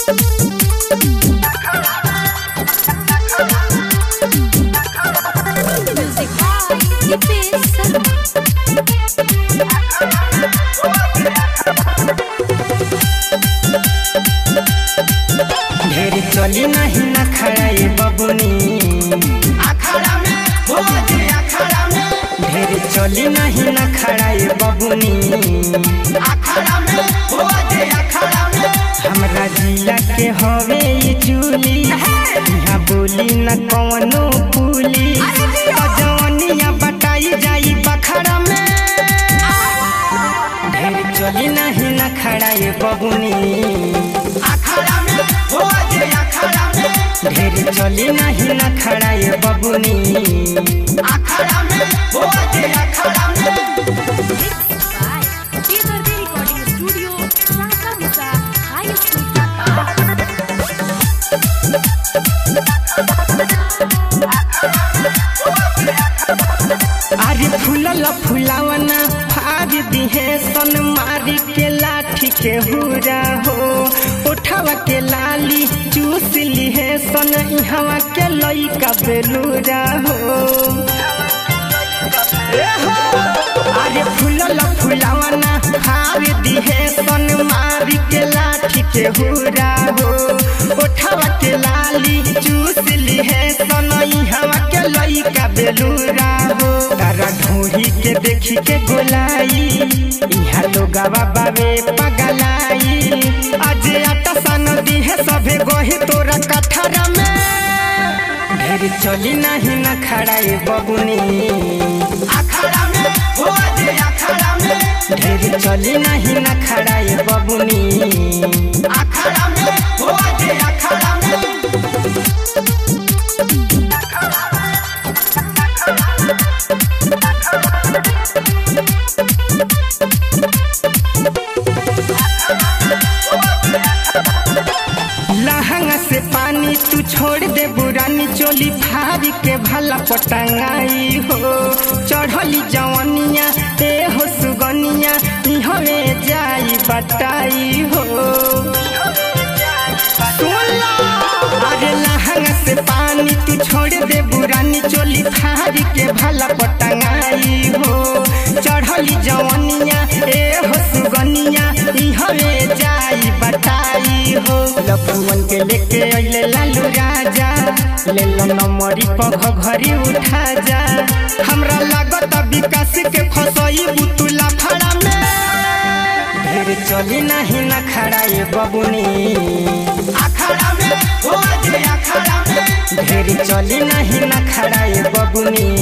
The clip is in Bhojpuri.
ढेर चली नहीं न खड़ाई बबुनी अखाड़ा में हो जे अखाड़ा में ढेर चली नहीं न खड़ाई बबुनी अखाड़ा में हो जे अखाड़ा में हमरा जिला के हवे ये चूली यहाँ बोली न कौनो पुली जवनिया बटाई जाई बखड़ा में ढेर चली नहीं न खड़ाई बबुनी अखाड़ा में हो जे अखाड़ा में ढेर चली नहीं न खड़ाई बबुनी अखाड़ा में हो जे अखाड़ा में अरे फूलल फुलावना फाड़ दिहे सन मारी के लाठी के हुरा हो उठावा के लाली चूस लिहे सन इहवा के लइका बेलूरा हो अरे फूलल फुलावना फाड़ दिहे सन मारी के लाठी के हुरा हो उठावा के लाली चूस लिहे सन इहवा के लइका बेलूरा हो तारा ढोही के देखी के गोलाई इहा लोगवा बाबे पगलाई आज आटा सन दिहे सभे गोही तोरा कठरा में ढेर चली नहीं न खड़ाई बबुनी अखाड़ा में हो जे अखाड़ा में ढेर चली नहीं न खड़ाई बबुनी अखाड़ा में हो जे अखाड़ा में लहंगा से पानी तू छोड़ दे बुरानी चोली फारी के भला पटंगाई हो चढ़ली जवनिया ए हो सुगनिया इहवे जाई बटाई हो अरे लहंगा से पानी तू छोड़ दे बुरानी चोली फारी के भला पटंगाई हो चढ़ली जवनिया ए हो सुगनिया इहवे जाई बटाई हो लपुवन के लेके अइले लालू राजा ले लो नमरी पख घरी उठा जा हमरा लागत विकास के फसई बुतुला फड़ा में ढेर चली नहीं न खड़ाई बबुनी अखाड़ा में हो जे अखाड़ा में ढेर चली नहीं न खड़ाई बबुनी